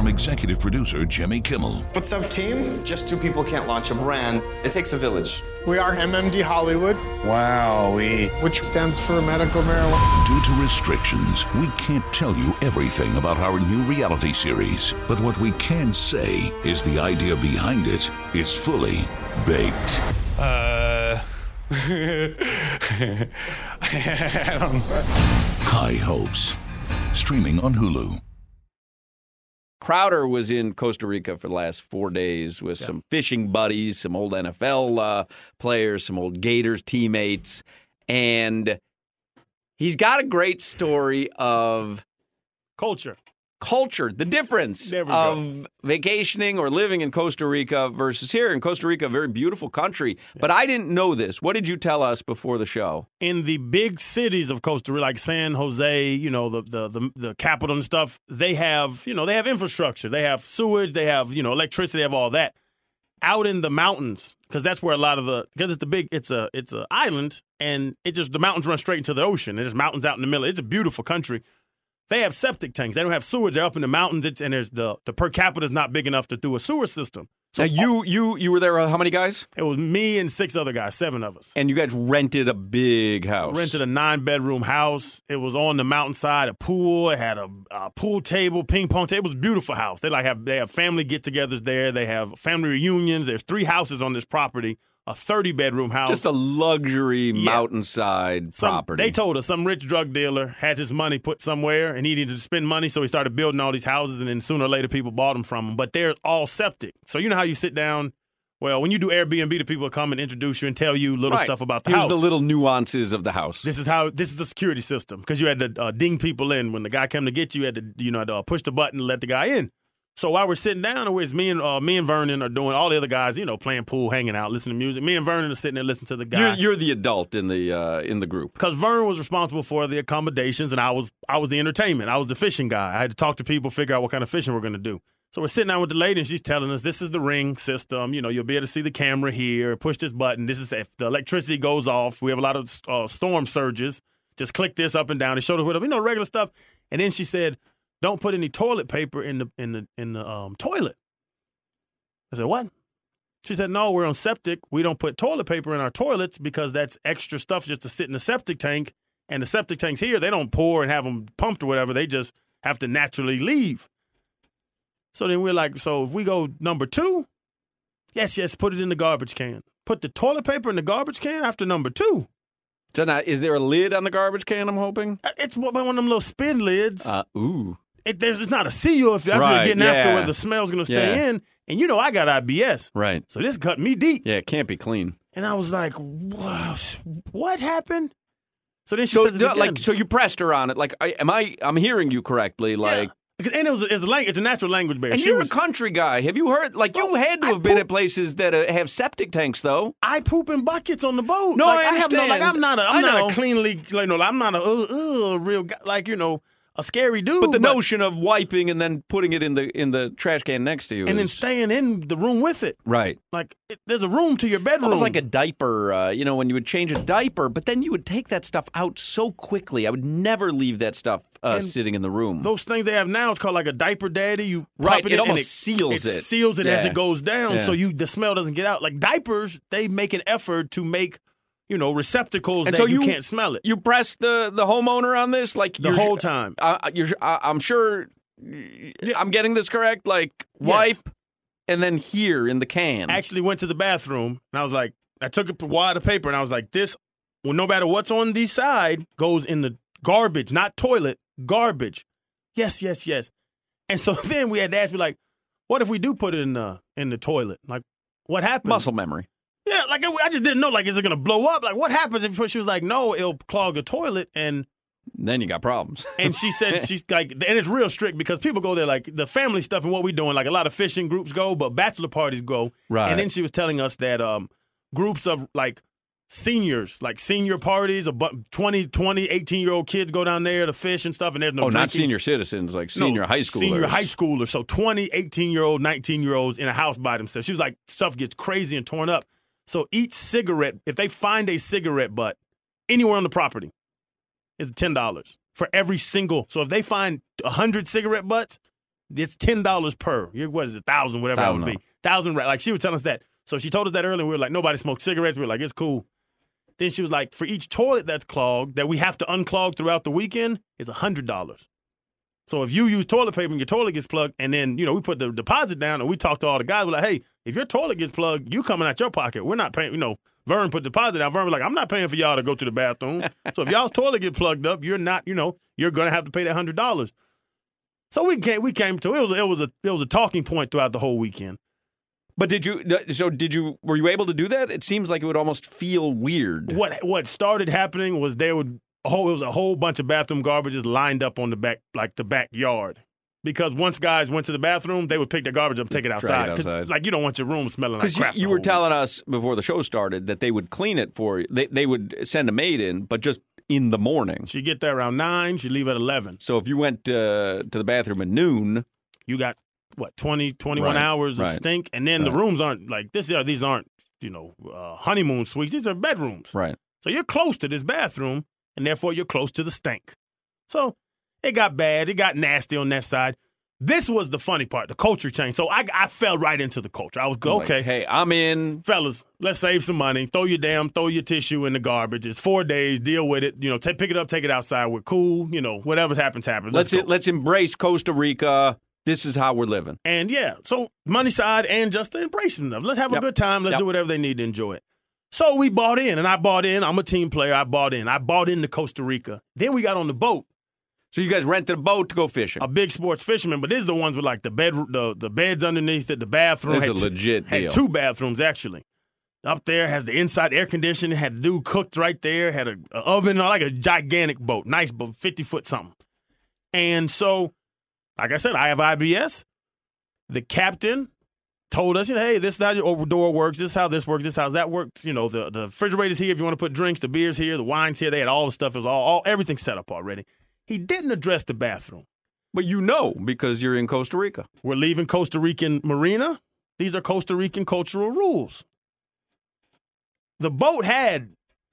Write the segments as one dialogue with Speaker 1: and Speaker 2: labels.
Speaker 1: from executive producer Jimmy Kimmel.
Speaker 2: What's up, team? Just two people can't launch a brand. It takes a village.
Speaker 3: We are MMD Hollywood.
Speaker 4: Wowee.
Speaker 3: Which stands for medical marijuana.
Speaker 1: Due to restrictions, we can't tell you everything about our new reality series. But what we can say is the idea behind it is fully baked.
Speaker 4: I don't know.
Speaker 1: High Hopes. Streaming on Hulu.
Speaker 5: Crowder was in Costa Rica for the last 4 days with some fishing buddies, some old NFL players, some old Gators teammates, and he's got a great story of culture, the difference of vacationing or living in Costa Rica versus here. In Costa Rica, a very beautiful country, but I didn't know this. What did you tell us before the show?
Speaker 6: In the big cities of Costa Rica, like San Jose, you know, the capital and stuff, they have infrastructure. They have sewage, they have, electricity, they have all that. Out in the mountains, because that's where a lot of it's a island, and the mountains run straight into the ocean. There's mountains out in the middle. It's a beautiful country. They have septic tanks. They don't have sewage. They're up in the mountains, and there's the per capita is not big enough to do a sewer system. So
Speaker 5: now you were there. How many guys?
Speaker 6: It was me and 6 other guys, 7 of us.
Speaker 5: And you guys rented a big house.
Speaker 6: Rented a 9-bedroom house. It was on the mountainside, a pool. It had a pool table, ping pong table. It was a beautiful house. They have family get-togethers there. They have family reunions. There's 3 houses on this property. A 30-bedroom house.
Speaker 5: Just a luxury mountainside property.
Speaker 6: They told us some rich drug dealer had his money put somewhere, and he needed to spend money, so he started building all these houses, and then sooner or later people bought them from him. But they're all septic. So you know how you sit down? Well, when you do Airbnb, the people come and introduce you and tell you little stuff about the house.
Speaker 5: Here's the little nuances of the house.
Speaker 6: This is the security system, because you had to ding people in. When the guy came to get you, you had to push the button to let the guy in. So while we're sitting down, it's me and Vernon are doing all the other guys, playing pool, hanging out, listening to music. Me and Vernon are sitting there listening to the guy.
Speaker 5: You're the adult in the group,
Speaker 6: because Vernon was responsible for the accommodations, and I was the entertainment. I was the fishing guy. I had to talk to people, figure out what kind of fishing we're going to do. So we're sitting down with the lady, and she's telling us this is the ring system. You'll be able to see the camera here. Push this button. This is if the electricity goes off. We have a lot of storm surges. Just click this up and down. It showed us regular stuff. And then she said, "Don't put any toilet paper in the toilet." I said, "What?" She said, "No, we're on septic. We don't put toilet paper in our toilets because that's extra stuff just to sit in the septic tank. And the septic tanks here, they don't pour and have them pumped or whatever. They just have to naturally leave." So then we're like, so if we go number 2, yes, put it in the garbage can. Put the toilet paper in the garbage can after number 2.
Speaker 5: So now, is there a lid on the garbage can, I'm hoping?
Speaker 6: It's one of them little spin lids.
Speaker 5: Ooh.
Speaker 6: It's not a seal if that's what you're getting after where the smell's going to stay in. And I got IBS.
Speaker 5: Right.
Speaker 6: So this cut me deep.
Speaker 5: Yeah, it can't be clean.
Speaker 6: And I was like, wow, what happened? So then she says it again.
Speaker 5: So you pressed her on it. Like, I'm hearing you correctly. Like,
Speaker 6: and it's a natural language barrier.
Speaker 5: And you're a country guy. Have you heard? Like, you had to have been at places that have septic tanks, though.
Speaker 6: I poop in buckets on the boat.
Speaker 5: No, I understand.
Speaker 6: I'm not a cleanly, I'm not a real guy, a scary dude.
Speaker 5: But the notion of wiping and then putting it in the trash can next to you,
Speaker 6: and then staying in the room with it,
Speaker 5: right?
Speaker 6: Like there's a room to your bedroom.
Speaker 5: Almost like a diaper, when you would change a diaper, but then you would take that stuff out so quickly. I would never leave that stuff sitting in the room.
Speaker 6: Those things they have now is called like a diaper daddy. You
Speaker 5: right,
Speaker 6: pop
Speaker 5: it almost seals it.
Speaker 6: It seals it as it goes down, so the smell doesn't get out. Like diapers, they make an effort to make receptacles and that so you can't smell it.
Speaker 5: You pressed the homeowner on this, like
Speaker 6: the whole time.
Speaker 5: I'm sure I'm getting this correct. Like wipe, and then here in the can.
Speaker 6: Actually went to the bathroom, and I was like, I took a wad of paper, and I was like, this, well, no matter what's on the side, goes in the garbage, not toilet, garbage. Yes. And so then we had to ask me, like, what if we do put it in the toilet? Like, what happens?
Speaker 5: Muscle memory.
Speaker 6: Yeah, like I just didn't know. Like, is it gonna blow up? Like, what happens if she was like, no, it'll clog the toilet, and
Speaker 5: then you got problems.
Speaker 6: And she said she's like, and it's real strict because people go there like the family stuff and what we doing. Like a lot of fishing groups go, but bachelor parties go.
Speaker 5: Right.
Speaker 6: And then she was telling us that groups of like seniors, like senior parties, 20, 18-year-old kids go down there to fish and stuff, and there's no drinking.
Speaker 5: Not senior citizens, like senior high schoolers.
Speaker 6: Senior high schoolers. So 20, 18-year-old, 19-year-olds in a house by themselves. She was like, stuff gets crazy and torn up. So each cigarette, if they find a cigarette butt anywhere on the property, is $10 for every single. So if they find 100 cigarette butts, It's $10 per. What is it? 1,000, whatever that would be. 1,000. Like she was telling us that. So she told us that earlier. We were like, nobody smokes cigarettes. We were like, it's cool. Then she was like, for each toilet that's clogged that we have to unclog throughout the weekend is $100. So if you use toilet paper and your toilet gets plugged, and then, we put the deposit down and we talk to all the guys, we're like, hey, if your toilet gets plugged, you coming out your pocket. We're not paying, Vern put the deposit down. Vern was like, I'm not paying for y'all to go to the bathroom. So if y'all's toilet get plugged up, you're not, you're going to have to pay that $100. So we came to, it was a talking point throughout the whole weekend.
Speaker 5: But were you able to do that? It seems like it would almost feel weird.
Speaker 6: What started happening was it was a whole bunch of bathroom garbages lined up on the back, like the backyard. Because once guys went to the bathroom, they would pick their garbage up, take it outside. Like, you don't want your room smelling like crap.
Speaker 5: Because you were telling us before the show started that they would clean it for you. They would send a maid in, but just in the morning.
Speaker 6: She'd get there around 9, she'd leave at 11.
Speaker 5: So if you went to the bathroom at noon,
Speaker 6: you got 21 hours of stink, and then the rooms aren't like this. These aren't honeymoon suites. These are bedrooms.
Speaker 5: Right.
Speaker 6: So you're close to this bathroom, and therefore you're close to the stink. So it got bad. It got nasty on that side. This was the funny part, the culture change. So I fell right into the culture. I was okay.
Speaker 5: Like, hey, I'm in.
Speaker 6: Fellas, let's save some money. Throw your tissue in the garbage. It's 4 days. Deal with it. Pick it up, take it outside. We're cool. Whatever happens.
Speaker 5: Let's embrace Costa Rica. This is how we're living.
Speaker 6: And so money side and just the embracing of. Let's have a good time. Let's do whatever they need to enjoy it. So we bought in, and I bought in. I'm a team player. I bought into Costa Rica. Then we got on the boat.
Speaker 5: So you guys rented a boat to go fishing.
Speaker 6: A big sports fisherman, but these are the ones with like the beds underneath it, the bathroom.
Speaker 5: It's a legit deal.
Speaker 6: Had 2 bathrooms actually. Up there has the inside air conditioning. Had the dude cooked right there. Had an oven, like a gigantic boat, nice boat, 50-foot something. And so, like I said, I have IBS. The captain told us, hey, this is how your door works. This is how this works. This is how that works. The refrigerator's here if you want to put drinks. The beer's here. The wine's here. They had all the stuff. It was everything set up already. He didn't address the bathroom.
Speaker 5: But because you're in Costa Rica.
Speaker 6: We're leaving Costa Rican marina. These are Costa Rican cultural rules. The boat had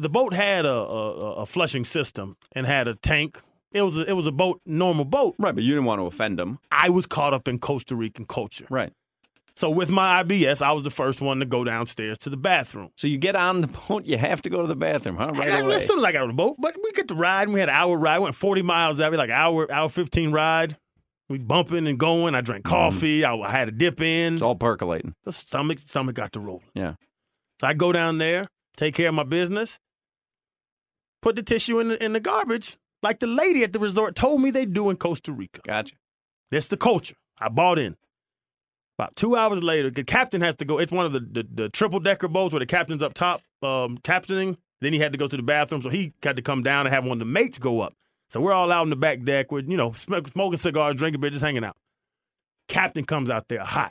Speaker 6: a flushing system and had a tank. It was a normal boat.
Speaker 5: Right, but you didn't want to offend them.
Speaker 6: I was caught up in Costa Rican culture.
Speaker 5: Right.
Speaker 6: So with my IBS, I was the first one to go downstairs to the bathroom.
Speaker 5: So you get on the boat, you have to go to the bathroom, huh? Right away.
Speaker 6: As soon as I got on the boat, but we get to ride, and we had an hour ride. We went 40 miles that way, like hour 15 ride. We bumping and going. I drank coffee. I had a dip in.
Speaker 5: It's all percolating.
Speaker 6: The stomach got to rolling.
Speaker 5: Yeah.
Speaker 6: So I go down there, take care of my business, put the tissue in the garbage, like the lady at the resort told me they do in Costa Rica.
Speaker 5: Gotcha.
Speaker 6: That's the culture. I bought in. About 2 hours later, the captain has to go. It's one of the triple-decker boats where the captain's up top captaining. Then he had to go to the bathroom, so he had to come down and have one of the mates go up. So we're all out on the back deck with, smoking cigars, drinking beer, just hanging out. Captain comes out there hot.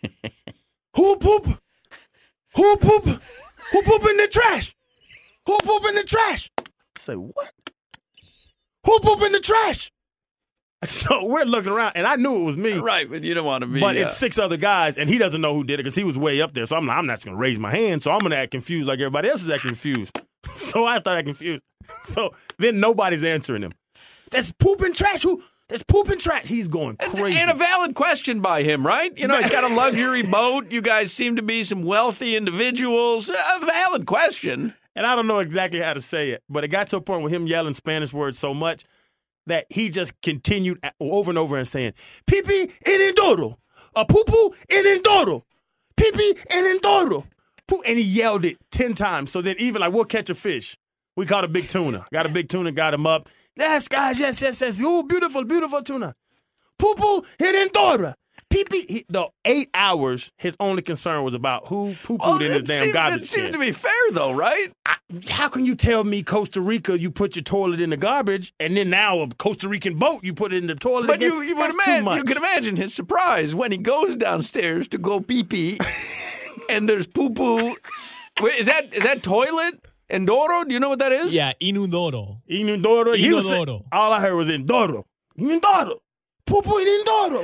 Speaker 6: Who poop? Who poop? Who poop in the trash? Who poop in the trash? I say, what? Who poop in the trash? So we're looking around, and I knew it was me.
Speaker 5: Right, but you don't want to be.
Speaker 6: But it's 6 other guys, and he doesn't know who did it because he was way up there. So I'm not going to raise my hand. So I'm going to act confused like everybody else is acting confused. So I started acting confused. So then nobody's answering him. That's pooping trash. That's pooping trash. He's going crazy.
Speaker 5: And a valid question by him, right? He's got a luxury boat. You guys seem to be some wealthy individuals. A valid question.
Speaker 6: And I don't know exactly how to say it, but it got to a point with him yelling Spanish words so much that he just continued over and over and saying, Pipi en endoro, a poo-poo en endoro, Pipi en endoro. And he yelled it 10 times so that even we'll catch a fish. We caught a big tuna. Got a big tuna, got him up. Yes, guys, yes. Oh, beautiful, beautiful tuna. Poo-poo en endoro. Pee-pee, the 8 hours, his only concern was about who poo-pooed in his damn garbage can.
Speaker 5: It seems to be fair, though, right?
Speaker 6: How can you tell me Costa Rica, you put your toilet in the garbage, and then now a Costa Rican boat, you put it in the toilet
Speaker 5: but
Speaker 6: again?
Speaker 5: You can imagine his surprise when he goes downstairs to go pee-pee, and there's poo-poo. Wait, is that toilet? Endoro? Do you know what that is?
Speaker 7: Yeah, inundoro.
Speaker 6: Inundoro. All I heard was Endoro. Inundoro. Poo-poo in Endoro.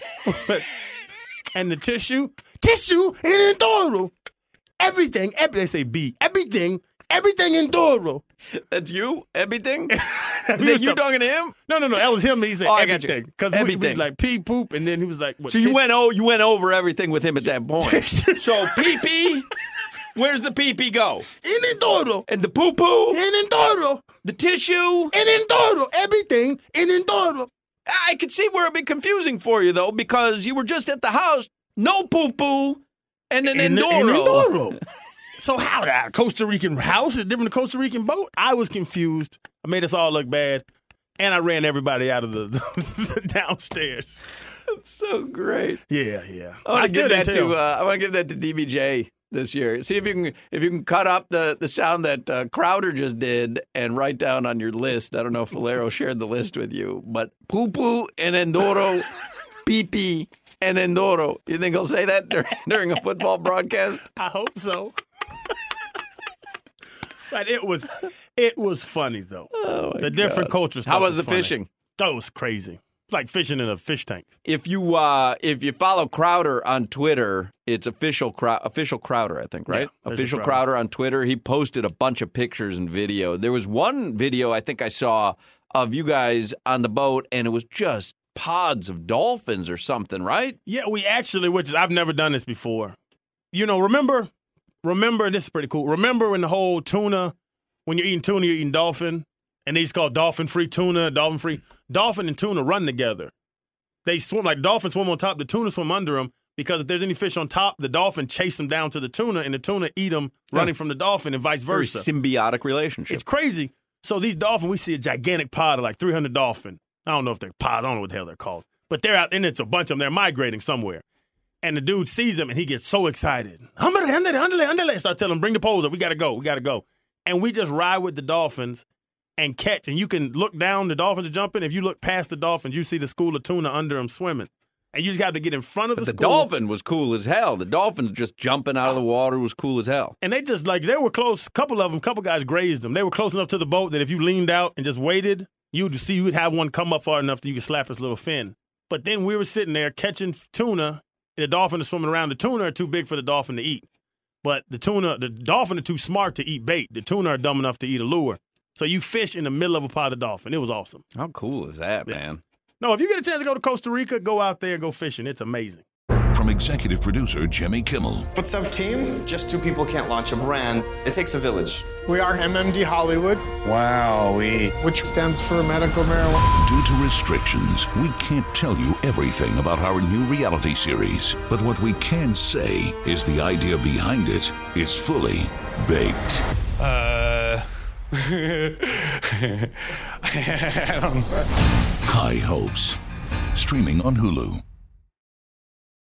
Speaker 6: And the tissue in Endoro. Everything, they say B. Everything in Endoro.
Speaker 5: That's you? Everything? Is that you talking to him?
Speaker 6: No. That was him. He said
Speaker 5: I got you.
Speaker 6: everything. Because we be like pee, poop, and then he was like, what,
Speaker 5: So you went over everything with him at that point. So pee-pee, where's the pee-pee go?
Speaker 7: En el todo.
Speaker 5: And the poo-poo?
Speaker 7: En el todo.
Speaker 5: The tissue?
Speaker 7: En el todo. Everything. En el todo.
Speaker 5: I could see where it'd be confusing for you, though, because you were just at the house, no poo-poo, and an Enduro.
Speaker 6: So how that Costa Rican house is different than Costa Rican boat? I was confused. I made us all look bad, and I ran everybody out of the downstairs.
Speaker 5: That's so great.
Speaker 6: Yeah.
Speaker 5: I want to give that to DBJ this year. See if you can cut up the sound that Crowder just did and write down on your list. I don't know if Valero shared the list with you, but poo-poo and Enduro, pee-pee and Enduro. You think he'll say that during a football broadcast?
Speaker 6: I hope so. But it was funny though.
Speaker 5: Oh my
Speaker 6: the different cultures.
Speaker 5: How was the
Speaker 6: funny.
Speaker 5: fishing?
Speaker 6: That was crazy. It's like fishing in a fish tank.
Speaker 5: If you follow Crowder on Twitter, it's official Crowder, I think, right?
Speaker 6: Yeah,
Speaker 5: official Crowder on Twitter. He posted a bunch of pictures and video. There was one video I think I saw of you guys on the boat, and it was just pods of dolphins or something, right?
Speaker 6: Yeah, we actually, which is I've never done this before. You know, remember, this is pretty cool. Remember when the whole tuna, when you're eating tuna, you're eating dolphin, and they just call dolphin-free tuna, dolphin-free. Dolphin and tuna run together. They swim, like dolphins swim on top, the tuna swim under them, because if there's any fish on top, the dolphin chase them down to the tuna, and the tuna eat them running from the dolphin and vice versa.
Speaker 5: Very symbiotic relationship.
Speaker 6: It's crazy. So these dolphins, we see a gigantic pod of like 300 dolphin. I don't know if they're pod, I don't know what the hell they're called. But they're out, and it's a bunch of them. They're migrating somewhere. And the dude sees them, and he gets so excited. Start telling him, bring the poles up. We got to go. And we just ride with the dolphins and catch. And you can look down, the dolphins are jumping. If you look past the dolphins, you see the school of tuna under them swimming. And you just got to get in front of the school.
Speaker 5: The dolphin was cool as hell. The dolphin just jumping out of the water was cool as hell.
Speaker 6: And they just, like, they were close. A couple guys grazed them. They were close enough to the boat that if you leaned out and just waited, you'd have one come up far enough that you could slap his little fin. But then we were sitting there catching tuna. The dolphin is swimming around. The tuna are too big for the dolphin to eat. But the dolphin are too smart to eat bait. The tuna are dumb enough to eat a lure. So you fish in the middle of a pod of dolphin. It was awesome.
Speaker 5: How cool is that, man?
Speaker 6: No, if you get a chance to go to Costa Rica, go out there and go fishing. It's amazing.
Speaker 1: From executive producer Jimmy Kimmel.
Speaker 2: What's up, team? Just two people can't launch a brand. It takes a village.
Speaker 3: We are MMD Hollywood,
Speaker 4: Wowee.
Speaker 3: which stands for medical marijuana.
Speaker 1: Due to restrictions, we can't tell you everything about our new reality series. But what we can say is the idea behind it is fully baked.
Speaker 4: I don't know.
Speaker 1: High Hopes. Streaming on Hulu.